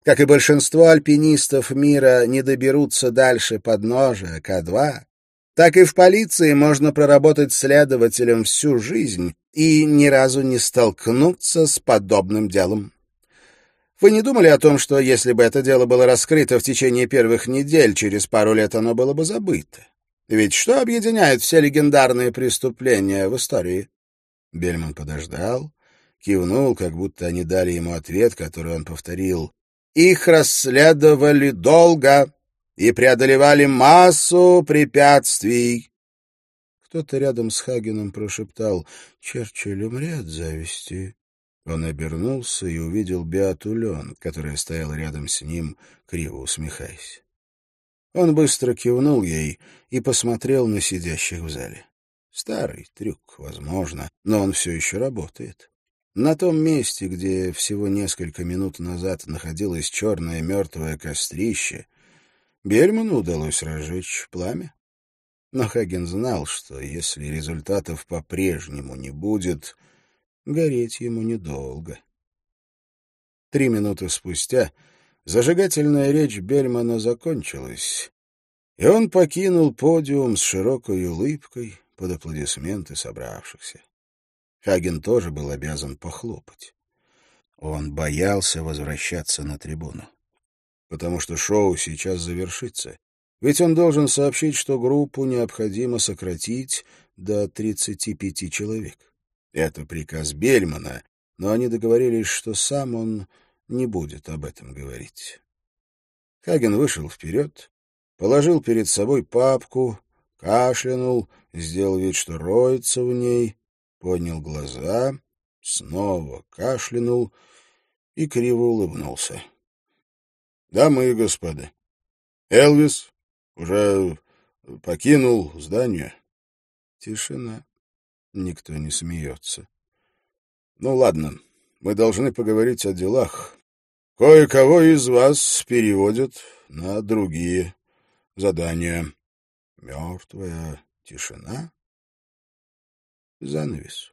Как и большинство альпинистов мира не доберутся дальше подножия К2, так и в полиции можно проработать следователем всю жизнь и ни разу не столкнуться с подобным делом. Вы не думали о том, что если бы это дело было раскрыто в течение первых недель, через пару лет оно было бы забыто? Ведь что объединяет все легендарные преступления в истории? Бельман подождал, кивнул, как будто они дали ему ответ, который он повторил. Их расследовали долго и преодолевали массу препятствий. Кто-то рядом с Хагеном прошептал: «Черчилль умрет от зависти». Он обернулся и увидел Беату Лен, которая стояла рядом с ним, криво усмехаясь. Он быстро кивнул ей и посмотрел на сидящих в зале. Старый трюк, возможно, но он все еще работает. На том месте, где всего несколько минут назад находилось черное мертвое кострище, Бельману удалось разжечь пламя. Но Хаген знал, что если результатов по-прежнему не будет, гореть ему недолго. 3 минуты спустя зажигательная речь Бельмана закончилась, и он покинул подиум с широкой улыбкой под аплодисменты собравшихся. Хаген тоже был обязан похлопать. Он боялся возвращаться на трибуну, потому что шоу сейчас завершится, ведь он должен сообщить, что группу необходимо сократить до 35 человек. Это приказ Бельмана, но они договорились, что сам он не будет об этом говорить. Хаген вышел вперед, положил перед собой папку, кашлянул, сделал вид, что роется в ней, поднял глаза, снова кашлянул и криво улыбнулся. «Дамы и господа, Элвис уже покинул здание». Тишина. Никто не смеется. «Ну ладно, мы должны поговорить о делах. Кое-кого из вас переводят на другие задания». Мертвая тишина. Занавес.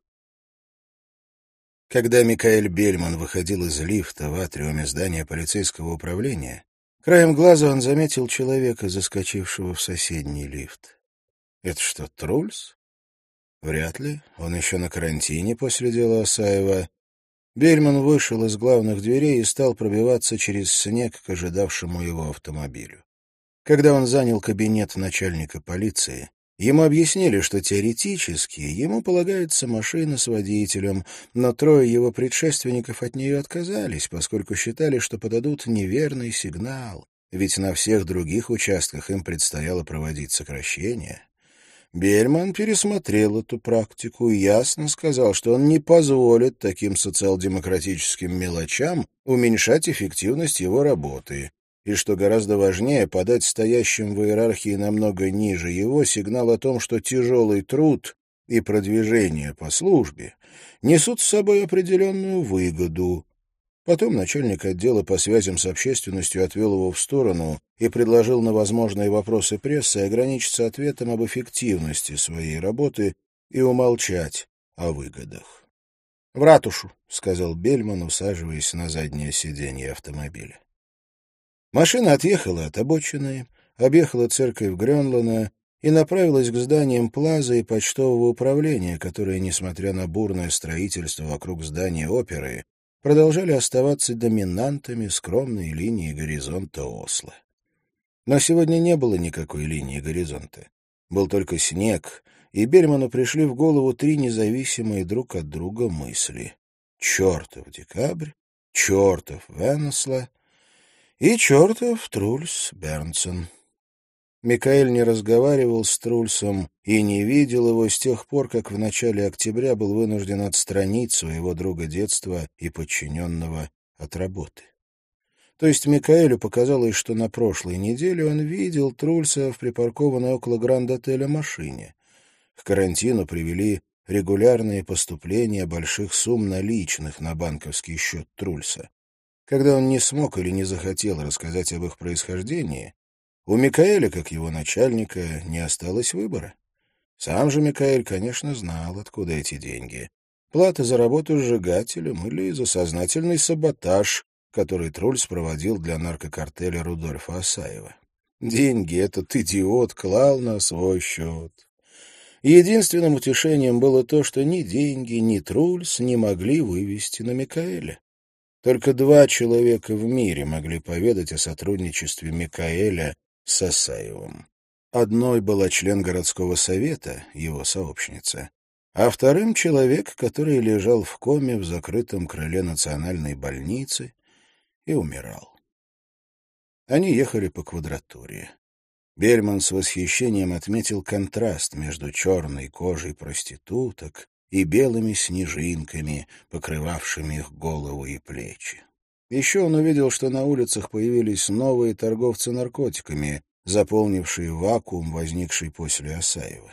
Когда Микаэль Бельман выходил из лифта в атриуме здания полицейского управления, краем глаза он заметил человека, заскочившего в соседний лифт. Это что, Трульс? Вряд ли. Он еще на карантине после дела Асаева. Бельман вышел из главных дверей и стал пробиваться через снег к ожидавшему его автомобилю. Когда он занял кабинет начальника полиции, ему объяснили, что теоретически ему полагается машина с водителем, но 3 его предшественников от нее отказались, поскольку считали, что подадут неверный сигнал, ведь на всех других участках им предстояло проводить сокращения. Бельман пересмотрел эту практику и ясно сказал, что он не позволит таким социал-демократическим мелочам уменьшать эффективность его работы, и, что гораздо важнее, подать стоящим в иерархии намного ниже его сигнал о том, что тяжелый труд и продвижение по службе несут с собой определенную выгоду. Потом начальник отдела по связям с общественностью отвел его в сторону и предложил на возможные вопросы прессы ограничиться ответом об эффективности своей работы и умолчать о выгодах. — В ратушу, — сказал Бельман, усаживаясь на заднее сиденье автомобиля. Машина отъехала от обочины, объехала церковь Грёнлана и направилась к зданиям Плаза и почтового управления, которые, несмотря на бурное строительство вокруг здания оперы, продолжали оставаться доминантами скромной линии горизонта Осло. Но сегодня не было никакой линии горизонта. Был только снег, и Бельману пришли в голову 3 независимые друг от друга мысли. Чертов декабрь, чертов Венесло и чертов Трульс Бернсон. Микаэль не разговаривал с Трульсом и не видел его с тех пор, как в начале октября был вынужден отстранить своего друга детства и подчиненного от работы. То есть Микаэлю показалось, что на прошлой неделе он видел Трульса в припаркованной около Гранд-отеля машине. К карантину привели регулярные поступления больших сумм наличных на банковский счет Трульса. Когда он не смог или не захотел рассказать об их происхождении, у Микаэля, как его начальника, не осталось выбора. Сам же Микаэль, конечно, знал, откуда эти деньги. Плата за работу сжигателем или за сознательный саботаж, который Трульс проводил для наркокартеля Рудольфа Асаева. Деньги этот идиот клал на свой счет. Единственным утешением было то, что ни деньги, ни Трульс не могли вывести на Микаэля. Только 2 человека в мире могли поведать о сотрудничестве Микаэля с Асаевым. Одной была член городского совета, его сообщница, а вторым — человек, который лежал в коме в закрытом крыле национальной больницы и умирал. Они ехали по Квадратуре. Бельман с восхищением отметил контраст между черной кожей проституток и белыми снежинками, покрывавшими их головы и плечи. Еще он увидел, что на улицах появились новые торговцы наркотиками, заполнившие вакуум, возникший после Асаева.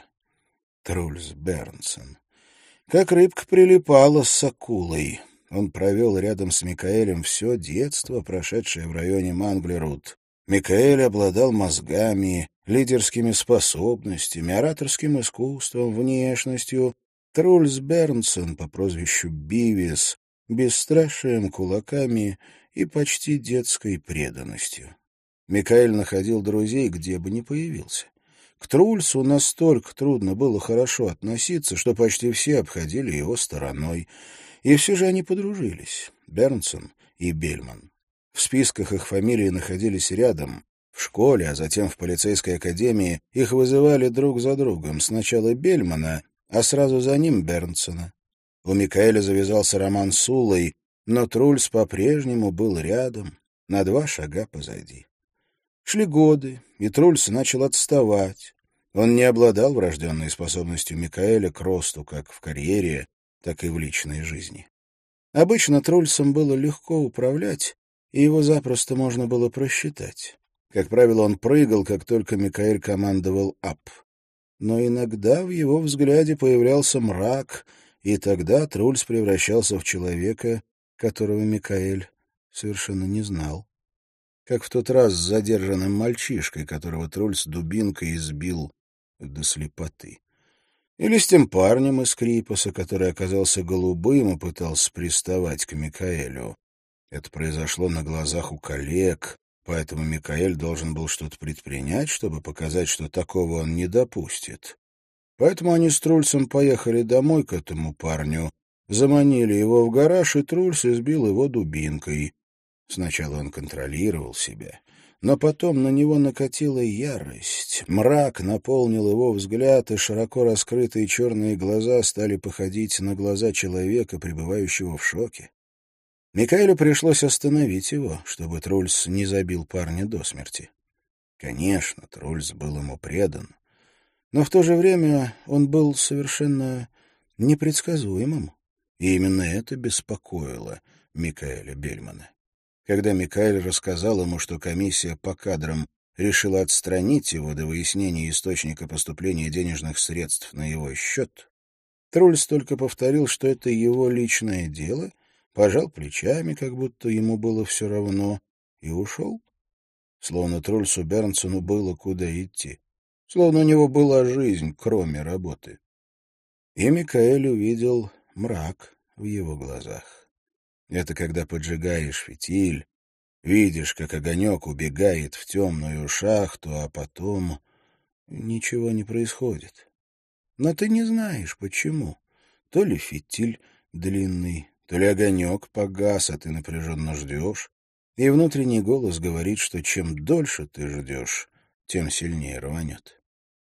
Трульс Бернсон. Как рыбка прилипала с акулой. Он провел рядом с Микаэлем все детство, прошедшее в районе Манглерут. Микаэль обладал мозгами, лидерскими способностями, ораторским искусством, внешностью. Трульс Бернсон по прозвищу Бивис, бесстрашием, кулаками и почти детской преданностью. Микаэль находил друзей, где бы ни появился. К Трульсу настолько трудно было хорошо относиться, что почти все обходили его стороной. И все же они подружились, Бернсон и Бельман. В списках их фамилии находились рядом. В школе, а затем в полицейской академии их вызывали друг за другом. Сначала Бельмана, а сразу за ним Бернсона. У Микаэля завязался роман с Улой, но Трульс по-прежнему был рядом, на 2 шага позади. Шли годы, и Трульс начал отставать. Он не обладал врожденной способностью Микаэля к росту как в карьере, так и в личной жизни. Обычно Трульсом было легко управлять, и его запросто можно было просчитать. Как правило, он прыгал, как только Микаэль командовал «ап». Но иногда в его взгляде появлялся мрак, и тогда Трульс превращался в человека, которого Микаэль совершенно не знал. Как в тот раз с задержанным мальчишкой, которого Трульс дубинкой избил до слепоты. Или с тем парнем из Крипоса, который оказался голубым и пытался приставать к Микаэлю. Это произошло на глазах у коллег, поэтому Микаэль должен был что-то предпринять, чтобы показать, что такого он не допустит. Поэтому они с Трульсом поехали домой к этому парню, заманили его в гараж, и Трульс избил его дубинкой. Сначала он контролировал себя, но потом на него накатила ярость. Мрак наполнил его взгляд, и широко раскрытые черные глаза стали походить на глаза человека, пребывающего в шоке. Микаэлю пришлось остановить его, чтобы Трульс не забил парня до смерти. Конечно, Трульс был ему предан, но в то же время он был совершенно непредсказуемым, и именно это беспокоило Микаэля Бельмана. Когда Микаэль рассказал ему, что комиссия по кадрам решила отстранить его до выяснения источника поступления денежных средств на его счет, Трульс только повторил, что это его личное дело, пожал плечами, как будто ему было все равно, и ушел. Словно Трульсу Бернсону было куда идти. Словно у него была жизнь, кроме работы. И Микаэль увидел мрак в его глазах. Это когда поджигаешь фитиль, видишь, как огонек убегает в темную шахту, а потом ничего не происходит. Но ты не знаешь, почему. То ли фитиль длинный, то ли огонек погас, а ты напряженно ждешь. И внутренний голос говорит, что чем дольше ты ждешь, тем сильнее рванет.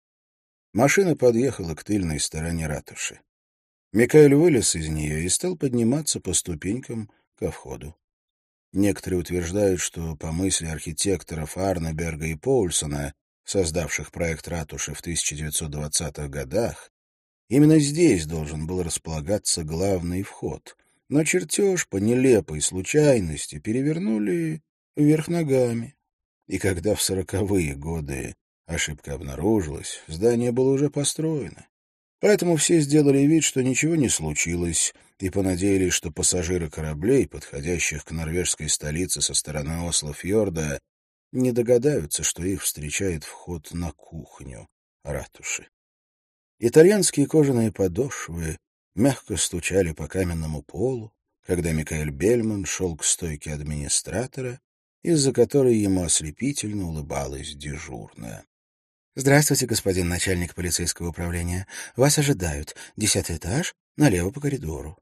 Машина подъехала к тыльной стороне ратуши. Микаэль вылез из нее и стал подниматься по ступенькам ко входу. Некоторые утверждают, что по мысли архитекторов Арнеберга и Поульсона, создавших проект ратуши в 1920-х годах, именно здесь должен был располагаться главный вход. Но чертеж по нелепой случайности перевернули вверх ногами. И когда в 40-е годы ошибка обнаружилась, здание было уже построено. Поэтому все сделали вид, что ничего не случилось, и понадеялись, что пассажиры кораблей, подходящих к норвежской столице со стороны Осло-фьорда, не догадаются, что их встречает вход на кухню ратуши. Итальянские кожаные подошвы мягко стучали по каменному полу, когда Микаэль Бельман шел к стойке администратора, из-за которой ему ослепительно улыбалась дежурная. «Здравствуйте, господин начальник полицейского управления. Вас ожидают. 10-й этаж, налево по коридору».